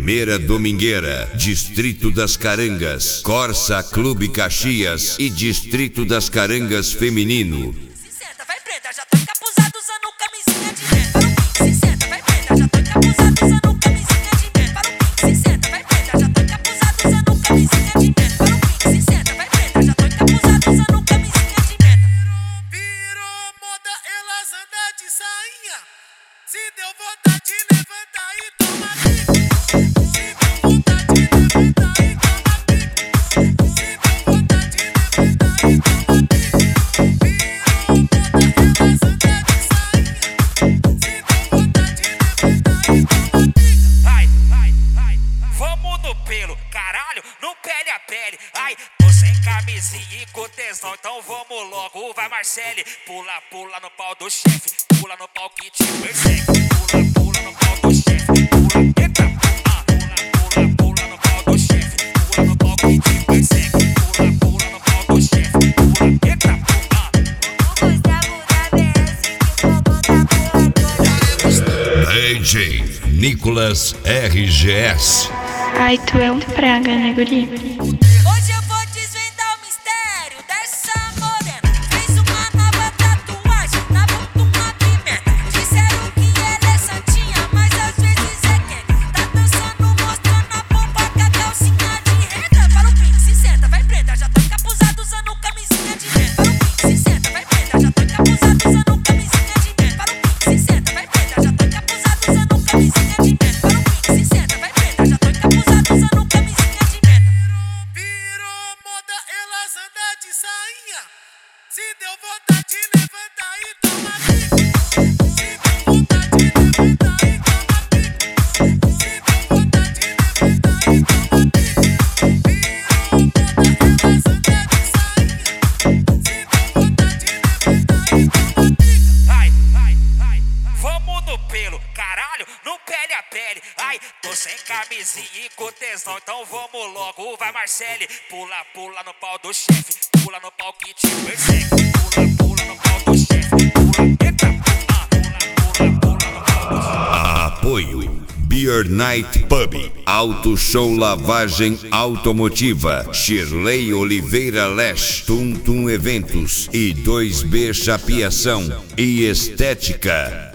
Primeira Domingueira, Distrito das Carangas, Corsa Clube Caxias e Distrito das Carangas Feminino. Se senta, vai preta, já tô encapuzado usando camisinha de dentro. Para o pique, se senta, vai preta, já tô encapuzado usando camisinha de dentro. Para o pique, se senta, vai preta, já tô encapuzado usando camisinha de dentro. Para o pique, se senta, vai preta, já tô encapuzado usando camisinha de dentro. Virou moda, elas andam de sainha. Se deu vontade, levanta e toma pique. Se deu vontade, levanta e toma pique. Se deu vontade, levanta e toma pique. Virou moda, elas andam de sainha. Se deu vontade, levanta e toma pique. Ai, ai, ai, vamos no pelo, caralho, no pele a pele. Ai, tô sem camisinha e com tesão, então vamos logo. Vai Marcele, pula, pula no pau do chefe, pula no pau que te persegue. Pula, pula no pau do chefe, pula, eita, pula, pula, pula no pau do chefe, pula no pau que te persegue. Pula, pula no pau do chefe, pula, eita, O Gustavo da BS que comanda a porra toda. DJ Nicolas RGS. Ai, tu é um praga, né, guri? Hoje eu vou desvendar o mistério dessa morena. Fez uma nova tatuagem na bunda, uma pimenta. Disseram que ela é santinha, mas às vezes é quem tá dançando, mostrando a pompa com a calcinha de renda. Para o pique, se senta, vai preta, já tô encapuzado usando camisinha de dentro. Para o pique, se senta, vai preta, já tô encapuzado usando camisinha de dentro. Para o pique, se senta, vai preta, já tô encapuzado usando camisinha de dentro. Para o pique, se senta, vai preta, já tô encapuzado usando camisinha de dentro. Virou moda, elas andam de sainha. Se deu vontade, levanta e toma pique. Se deu vontade, levanta e toma pique. Se deu vontade, levanta e toma pique. Virou moda, elas andam de sainha. Se deu vontade, levanta e toma pique. ai, ai, ai, vamos no pelo, caralho, no pele a pele. Ai, tô sem camisinha e com tesão, então vamos logo. Vai Marcele, pula, pula no pau do chefe, pula no pau que te persegue. Pula, pula no pau do chefe, pula, eita, pula, pula, pula no pau do chefe. Apoio Beer Night Pub, Auto Show Lavagem Automotiva, Shirley Oliveira Lesh, Tum Tum Eventos e 2B Chapeação e Estética.